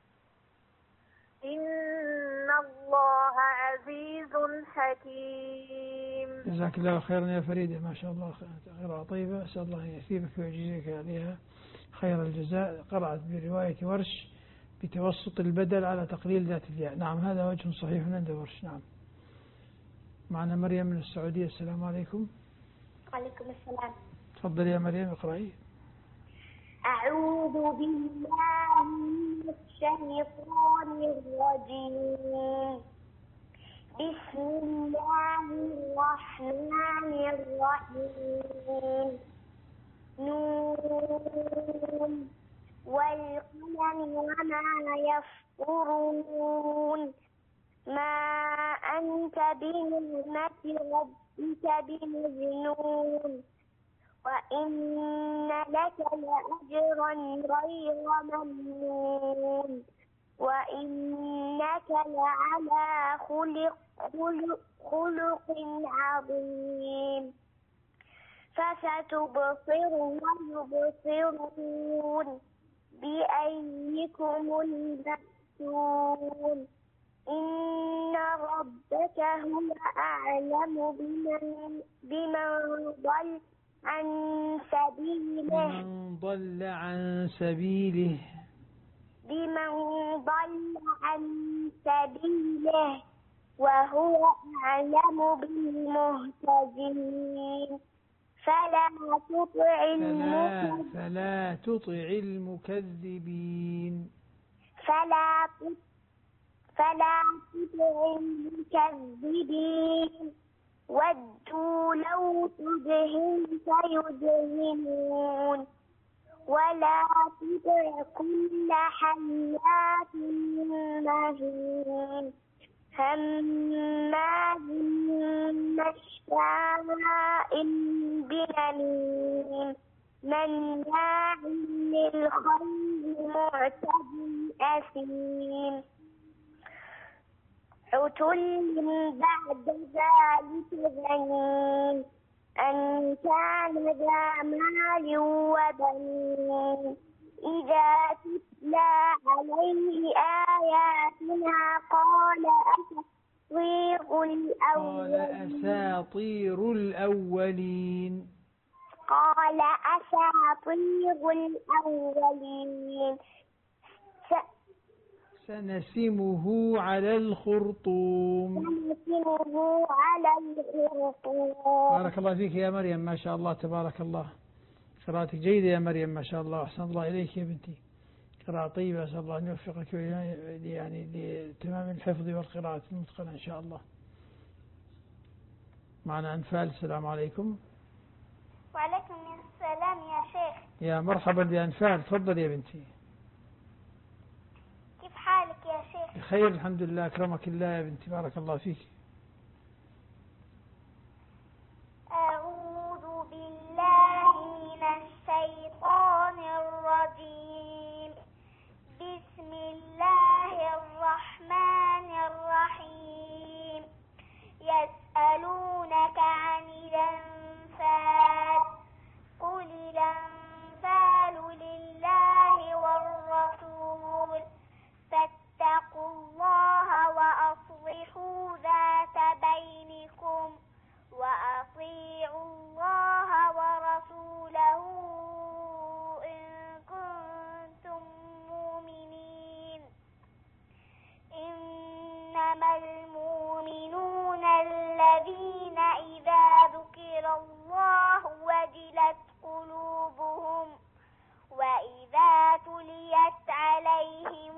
إن الله عزيز حكيم. جزاك الله خيرا يا فريدة ما شاء الله، قراءة طيبة، أسأل الله أن يثيبك ويجزيك عليها خير الجزاء. قرأت برواية ورش بتوسط البدل على تقليل ذات الياء. نعم هذا وجه صحيح عند ورش. نعم. معنا مريم من السعودية. السلام عليكم. وعليكم السلام. تفضل يا مريم اقرأي. أعوذ بالله من الشيطان الرجيم. بسم الله الرحمن الرحيم. نون والقلم وما يسطرون ما أنت بنعمة ربك بمجنون وإن لك لأجرا غير ممنون وإنك لعلى خلق خلق, خلق عظيم فستبصر ويبصرون بأيكم المفتون إن ربك هو أعلم بمن, بمن ضل عن سبيله من ضل عن سبيله بمن ضل عن سبيله وهو أعلم بالمهتدين فلا تطع فلا, فلا تطع المكذبين فلا فلا تطع المكذبين ودوا لو تدهن فيدهنون ولا تطع كل حلاف مهين هماز مشاء بنميم مناع للخير معتد أثيم عتل بعد ذلك زنيم أن كان ذا مال وبنين إذا تتلى عليه آياتنا قال أساطير الأولين أساطير الأولين قال أساطير الأولين سنسمه على الخرطوم سنسمه على الخرطوم. بارك الله فيك يا مريم، ما شاء الله تبارك الله، قراءتك جيدة يا مريم ما شاء الله، أحسن الله إليك يا بنتي، قراءة طيبة، أسأل الله أن يوفقك يعني لتمام الحفظ والقراءة المتقنة إن شاء الله. معنا أنفال، السلام عليكم. وعليكم السلام يا شيخ. يا مرحبا بأنفال، تفضل يا بنتي. كيف حالك يا شيخ؟ بخير الحمد لله، أكرمك الله يا بنتي، بارك الله فيك. أعوذ بالله من الشيطان الرجيم. بسم الله الرحمن الرحيم. يسألونك عن الأنفال قل الأنفال لله والرسول فاتقوا الله وأصلحوا ذات بينكم وأطيعوا الله ورسوله إن كنتم مؤمنين. إنما المؤمنون الذين إذا ذكر الله وجلت قلوبهم وإذا تليت عليهم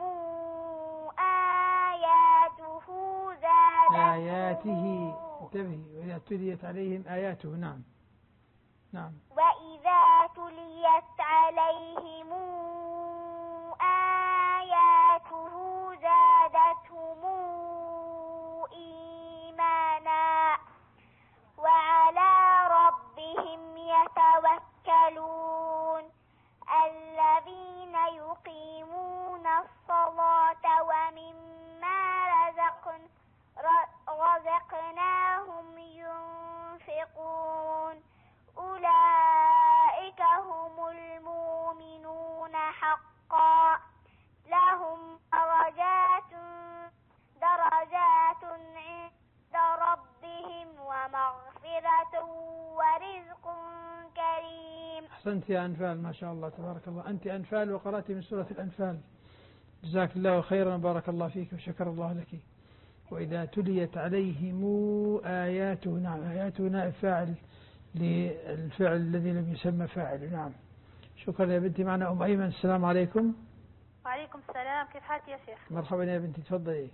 آياته زادتهم آياته، انتبهي، وإذا تليت عليهم آياته، نعم نعم وإذا تليت عليهم آياته زادتهم إيمانا وعلى ربهم يتوكلون. الذين يقيمون الصلاة ومما رزقن رزقناهم ينفقون أولئك هم المؤمنون حقا لهم درجات درجات عند ربهم ومغفرة ورزق كريم. أحسنت يا أنفال ما شاء الله تبارك الله، أنت أنفال وقرأت من سورة الأنفال، جزاك الله خيرا، بارك الله فيك وشكر الله لك. وإذا تليت عليهم آياته، نعم آياته نائب فاعل للفعل الذي لم يسمى فاعل، نعم. شكرا يا بنتي. معنا أم أيمن، السلام عليكم. وعليكم السلام، كيف حالك يا شيخ؟ مرحبا يا بنتي، تفضلي.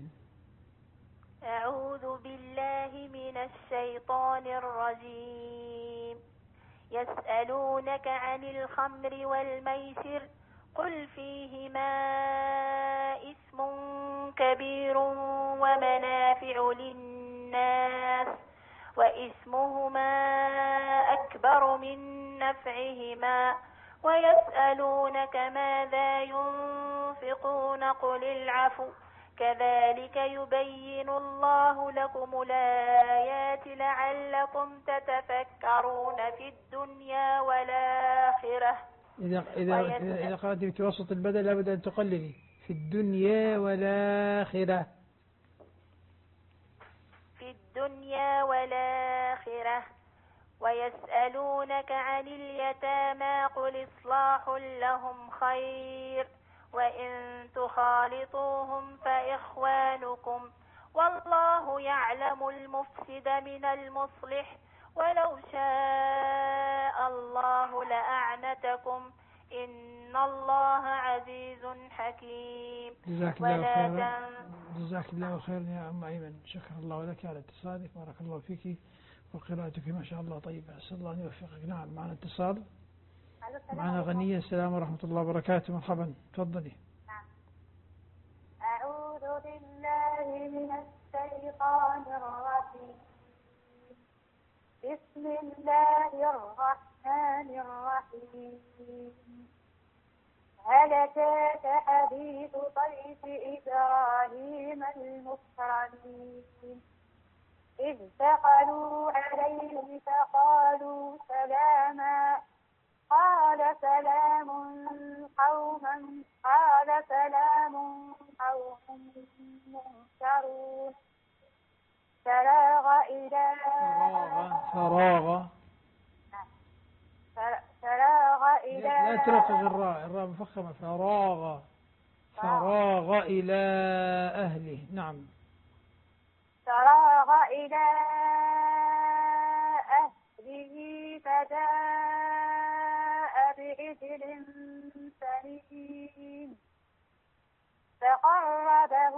أعوذ بالله من الشيطان الرجيم. يسألونك عن الخمر والميسر قل فيهما اسم كبير ومنافع للناس وإثمهما أكبر من نفعهما ويسألونك ماذا ينفقون قل العفو كذلك يبين الله لكم الآيات لعلكم تتفكرون في الدنيا والآخرة. إذا إذا إذا قرأت بتوسط البدل لابد أن تقللي في الدنيا والآخرة. في الدنيا والآخرة. ويسألونك عن اليتامى قل إصلاح لهم خير وإن تخالطوهم فإخوانكم والله يعلم المفسد من المصلح ولو شاء الله لأعنتكم إن الله عزيز حكيم. جزاك الله خيرا. جزاك الله خيرا يا أم أيمن، شكر الله لك على اتصالك، بارك الله فيك وقراءتك ما شاء الله طيبة، أسأل الله أن يوفقك. نعم معنا اتصال، معنا غنية. السلام ورحمة الله وبركاته. مرحبا، تفضلي. أعوذ بالله من الشيطان الرجيم. بسم الله الرحمن الرحيم. هل أتاك حديث ضيف إبراهيم المكرمين إذ دخلوا عليه فقالوا سلاما قال سلام قوما قال سلام قوم منكرون فراغ إلى فراغ فراغ إلى لا ترقق الراء، الراء مفخمة. فراغ فراغ إلى أهله. نعم. فراغ إلى أهله فجاء بعجل سمين فقربه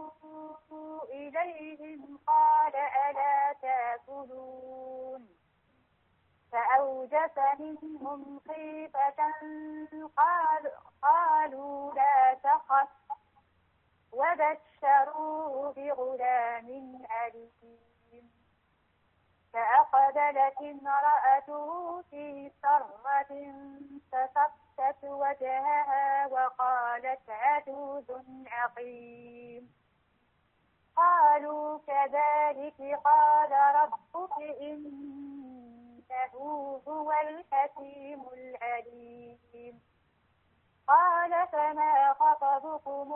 إليهم قال ألا تأكلون فأوجس منهم خيفة قال قالوا لا تخف وبشروه بغلام عليم فأقبلت امرأته في صرة فصفت وجهها وقالت عجوز عقيم قالوا كذلك قال ربك إنه هو الحكيم العليم قال فما خطبكم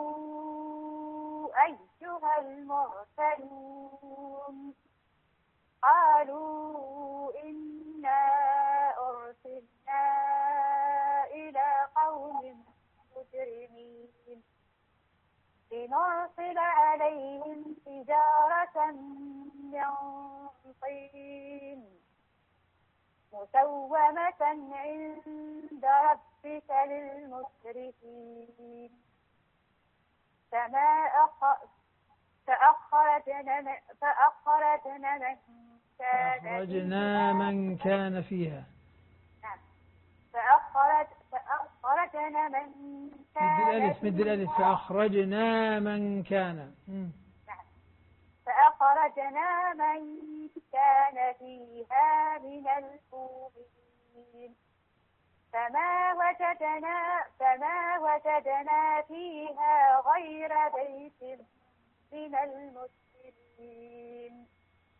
أيها المرسلون قالوا إنا أرسلنا إلى قوم مجرمين لنرسل عليهم حجارة من طين مسومة عند ربك للمسرفين فما فأخرجنا من فأخرجنا من كان فأخرجنا من كان فيها. نعم. فأخرج فأخرجنا من كان مد الألف مد الألف فأخرجنا من كان. نعم. فأخرجنا من كان فيها من المؤمنين فما وجدنا فما وجدنا فيها غير بيت من المسلمين.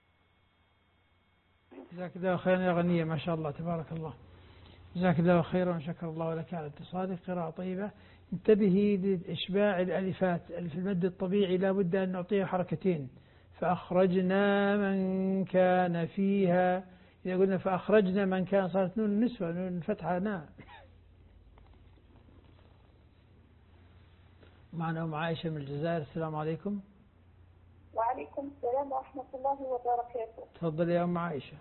جزاك الله خيرا يا غنية، ما شاء الله تبارك الله. جزاك الله خيرا وشكر الله لك على اتصالك، قراءة طيبة. انتبهي لإشباع الألفات، الف المد الطبيعي لا بد أن نعطيه حركتين. فأخرجنا من كان فيها، إذا قلنا فأخرجنا من كان صارت نون النسوة، نون الفتحة نا. معنا أم عائشة من الجزائر. السلام عليكم. وعليكم السلام ورحمة الله وبركاته. تفضل يا أم عائشة.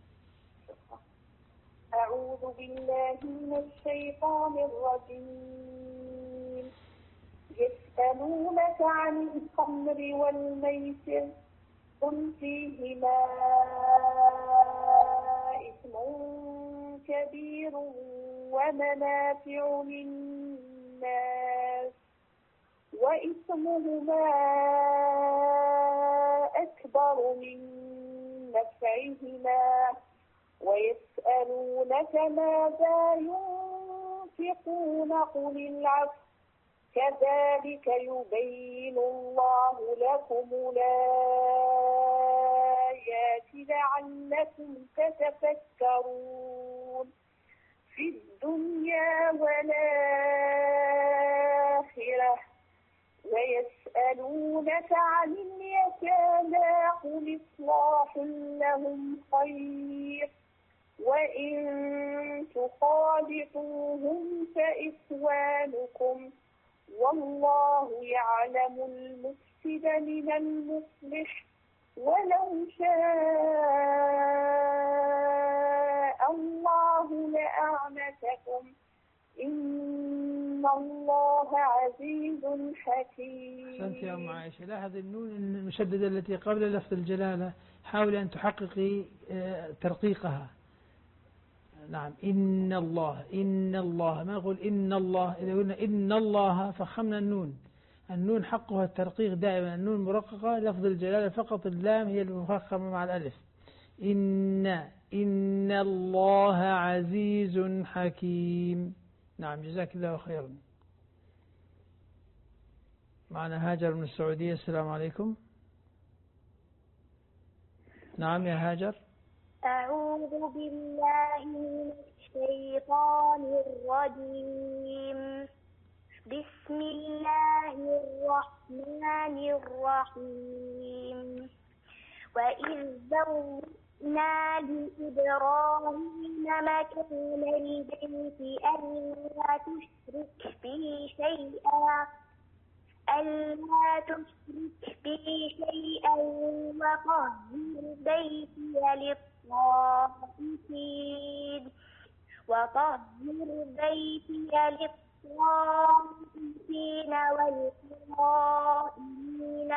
أعوذ بالله من الشيطان الرجيم. يسألونك عن الخمر والميسر قل فيهما إثم كبير ومنافع للناس وإثمهما أكبر من نفعهما ويسألونك ماذا ينفقون قل العفو كذلك يبين الله لكم الآيات لعلكم تتفكرون في الدنيا والآخرة ويسألونك عن اليتامى قل إصلاح لهم خير وإن تخالطوهم فإخوانكم والله يعلم المفسد من المصلح ولو شاء الله لأعنتكم إن الله عزيز حكيم. أحسنت يا أم عائشة. لاحظ النون المشددة التي قبل لفظ الجلالة حاول أن تحققي ترقيقها. نعم إن الله إن الله ما نقول إن الله، إذا قلنا إن الله فخمنا النون. النون حقها الترقيق دائما، النون مرققة، لفظ الجلالة فقط اللام هي المفخمة مع الألف. إن إن الله عزيز حكيم. نعم جزاك الله خيرا. معنا هاجر من السعودية. السلام عليكم. نعم يا هاجر. أعوذ بالله من الشيطان الرجيم. بسم الله الرحمن الرحيم. وإذ بوأنا لإبراهيم مكان البيت ألا تشرك بي شيئا ألا تشرك بي شيئا وطهر بيتي للطائفين وطهر بيتي للطائفين والقائمين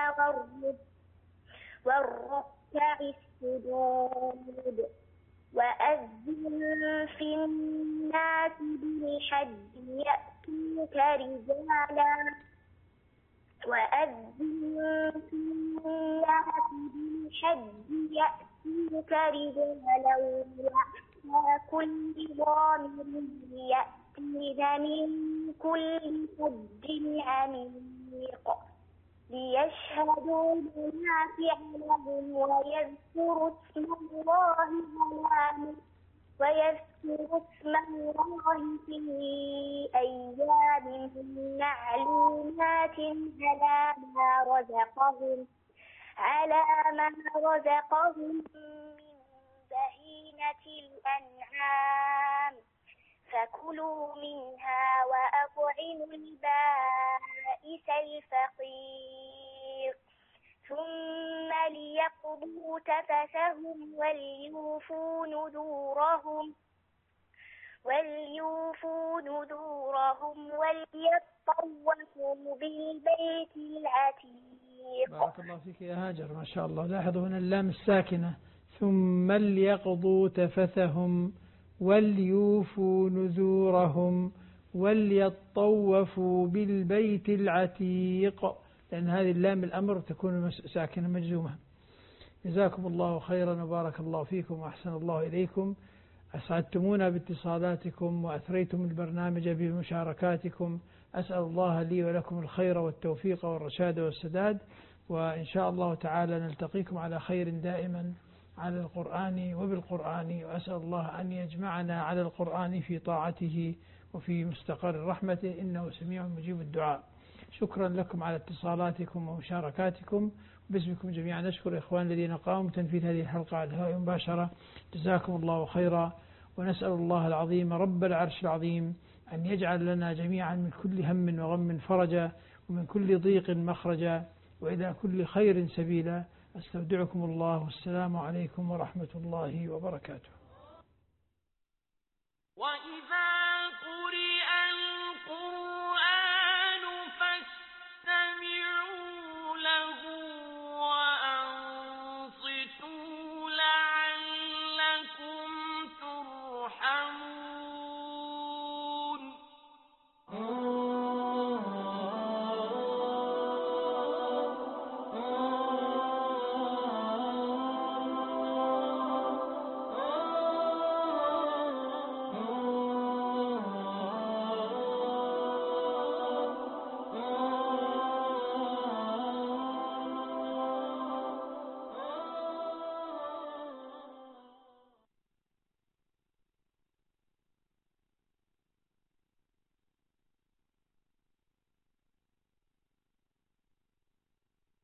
والركع السجود. وأذن في الناس بالحج يأتوك رجالا وأذن في الناس بالحج يأتوك رجالا وعلى كل ضامر يأتين من كل فج عميق ليشهدوا منافع لهم ويذكروا اسم الله على ويذكروا اسم الله في أيام معلومات على ما رزقهم على ما رزقهم من بهيمة الأنعام فكلوا منها وأطعموا البائس الفقير ثم ليقضوا تفثهم وليوفوا نذورهم وليوفوا نذورهم وليطوفوا بالبيت العتيق. بارك الله فيك يا هاجر ما شاء الله. لاحظوا هنا اللام الساكنة ثم ليقضوا تفثهم وليوفوا نذورهم وليطوفوا بالبيت العتيق، لأن هذه اللام الأمر تكون ساكنة مجزومة. جزاكم الله خيرا وبارك الله فيكم وأحسن الله إليكم. أسعدتمونا باتصالاتكم وأثريتم البرنامج بمشاركاتكم. أسأل الله لي ولكم الخير والتوفيق والرشاد والسداد، وإن شاء الله تعالى نلتقيكم على خير دائما على القرآن وبالقرآن، وأسأل الله أن يجمعنا على القرآن في طاعته وفي مستقر رحمته إنه سميع مجيب الدعاء. شكرا لكم على اتصالاتكم ومشاركاتكم. باسمكم جميعا نشكر إخوان الذين قاموا بتنفيذ هذه الحلقة على الهواء مباشرة. جزاكم الله خيرا، ونسأل الله العظيم رب العرش العظيم أن يجعل لنا جميعا من كل هم وغم فرجا ومن كل ضيق مخرجا وإلى كل خير سبيلا. أستودعكم الله والسلام عليكم ورحمة الله وبركاته.